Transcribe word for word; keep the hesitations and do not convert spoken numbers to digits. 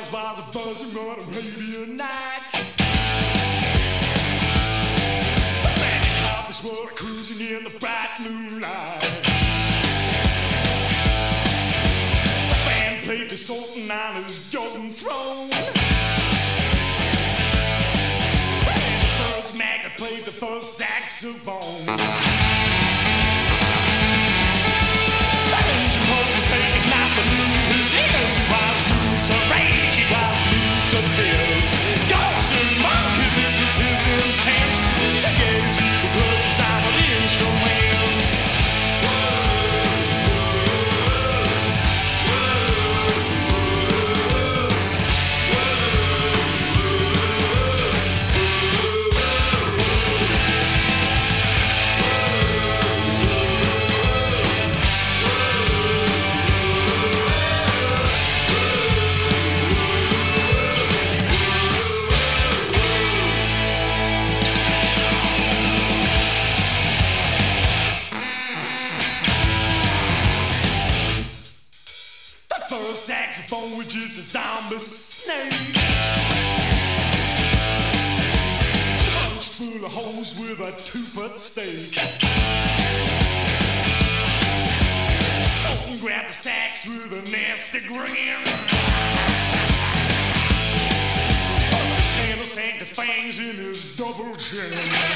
bells was a buzzing on Arabian night. The magic carpets were cruising in the bright moonlight. The band played the Sultan on his golden throne. And the first magnet played the first saxophone. The engine wasn't taking out the moon. His ears, he was moved to rage, he was moved to tears. Goats and monkeys, it was his intent to get his evil grudges out of the instrument. Saxophone, which is a zombie snake, punched full of holes with a two-foot stake. Sultan grabbed the sax with a nasty grin. But the tenor sank his fangs in his double chin.